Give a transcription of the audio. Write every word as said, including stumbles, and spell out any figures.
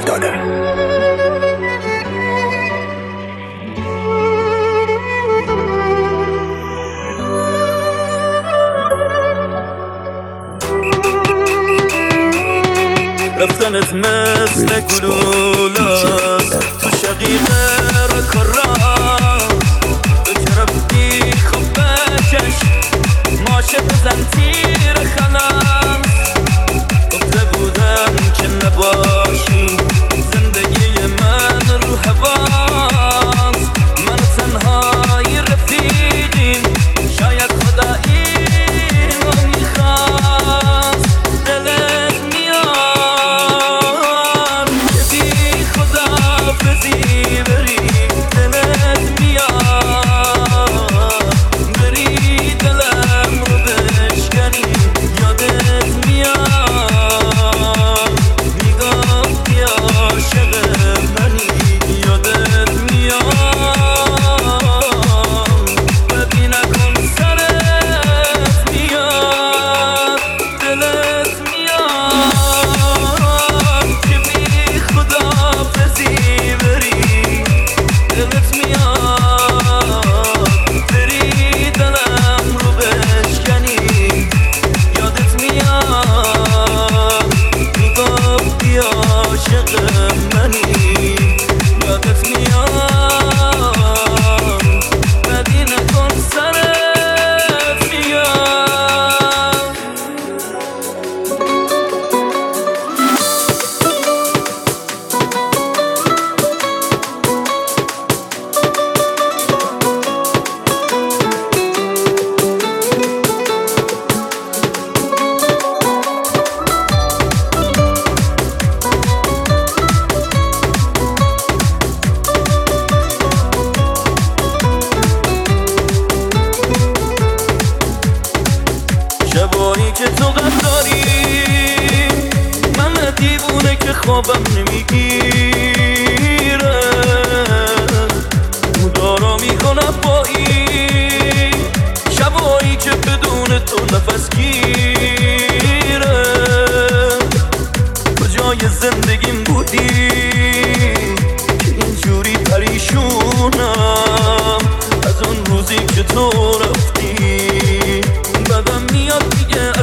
داده. رفتنت مثل گلولاست تو شقیقه را کرا تو که رفتی خوب بچش ماشه بزن تیر خلاص گفته بودم که نباشی زندگی من رو هواست من تنهای رفیقیم شاید خدا اینو میخواست دلت میاد که بی خدا بزی بری دلت میاد بری دلم رو بشکنی یادت میاد میگفتی عاشق منی یادت میاد بدی نکن سرت میاد دلت میاد که بی خدا بزی بری دلت میاد بری دلم رو بشکنی یادت میاد میگفتی عاشق منی یادت میاد بدی نکن سرت میاد شبایی که تو غم داری من دیوونه که خوابم نمیگیره مدارا میکنم با این شبایی که بدون تو نفس گیره کجای زندگیم بودی که اینجوری پریشونم از اون روزی که تو رفتی بدم میاد دیگه